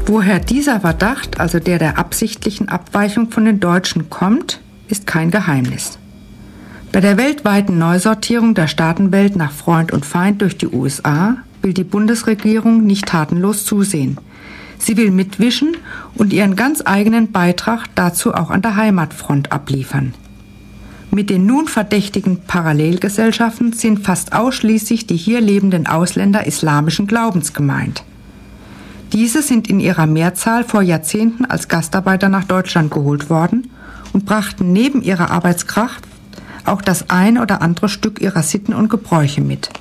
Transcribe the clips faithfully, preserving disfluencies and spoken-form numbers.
Woher dieser Verdacht, also der der absichtlichen Abweichung von den Deutschen, kommt, ist kein Geheimnis. Bei der weltweiten Neusortierung der Staatenwelt nach Freund und Feind durch die U S A will die Bundesregierung nicht tatenlos zusehen. Sie will mitwischen und ihren ganz eigenen Beitrag dazu auch an der Heimatfront abliefern. Mit den nun verdächtigen Parallelgesellschaften sind fast ausschließlich die hier lebenden Ausländer islamischen Glaubens gemeint. Diese sind in ihrer Mehrzahl vor Jahrzehnten als Gastarbeiter nach Deutschland geholt worden und brachten neben ihrer Arbeitskraft auch das ein oder andere Stück ihrer Sitten und Gebräuche mit.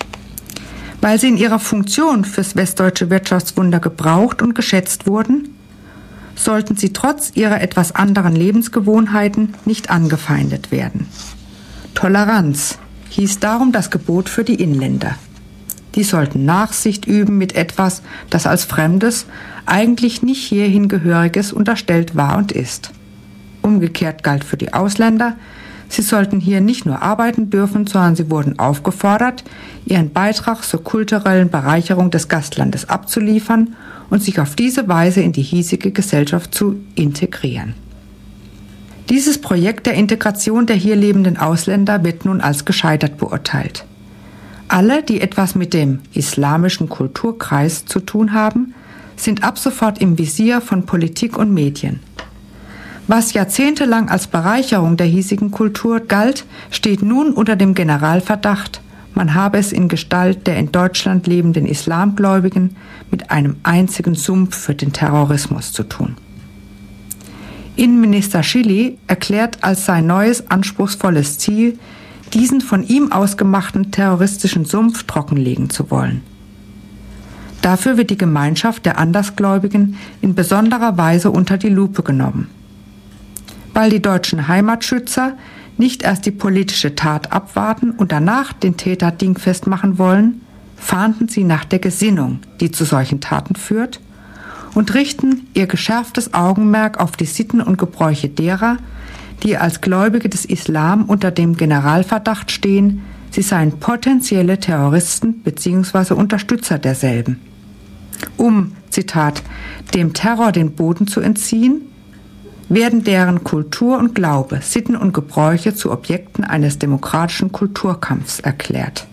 Weil sie in ihrer Funktion fürs westdeutsche Wirtschaftswunder gebraucht und geschätzt wurden, sollten sie trotz ihrer etwas anderen Lebensgewohnheiten nicht angefeindet werden. Toleranz hieß darum das Gebot für die Inländer. Die sollten Nachsicht üben mit etwas, das als Fremdes, eigentlich nicht hierhin Gehöriges unterstellt war und ist. Umgekehrt galt für die Ausländer, sie sollten hier nicht nur arbeiten dürfen, sondern sie wurden aufgefordert, ihren Beitrag zur kulturellen Bereicherung des Gastlandes abzuliefern und sich auf diese Weise in die hiesige Gesellschaft zu integrieren. Dieses Projekt der Integration der hier lebenden Ausländer wird nun als gescheitert beurteilt. Alle, die etwas mit dem islamischen Kulturkreis zu tun haben, sind ab sofort im Visier von Politik und Medien. Was jahrzehntelang als Bereicherung der hiesigen Kultur galt, steht nun unter dem Generalverdacht, man habe es in Gestalt der in Deutschland lebenden Islamgläubigen mit einem einzigen Sumpf für den Terrorismus zu tun. Innenminister Schily erklärt als sein neues anspruchsvolles Ziel, diesen von ihm ausgemachten terroristischen Sumpf trockenlegen zu wollen. Dafür wird die Gemeinschaft der Andersgläubigen in besonderer Weise unter die Lupe genommen. Weil die deutschen Heimatschützer nicht erst die politische Tat abwarten und danach den Täter dingfest machen wollen, fahnden sie nach der Gesinnung, die zu solchen Taten führt, und richten ihr geschärftes Augenmerk auf die Sitten und Gebräuche derer, die als Gläubige des Islam unter dem Generalverdacht stehen, sie seien potenzielle Terroristen bzw. Unterstützer derselben. Um, Zitat, dem Terror den Boden zu entziehen, werden deren Kultur und Glaube, Sitten und Gebräuche zu Objekten eines demokratischen Kulturkampfs erklärt.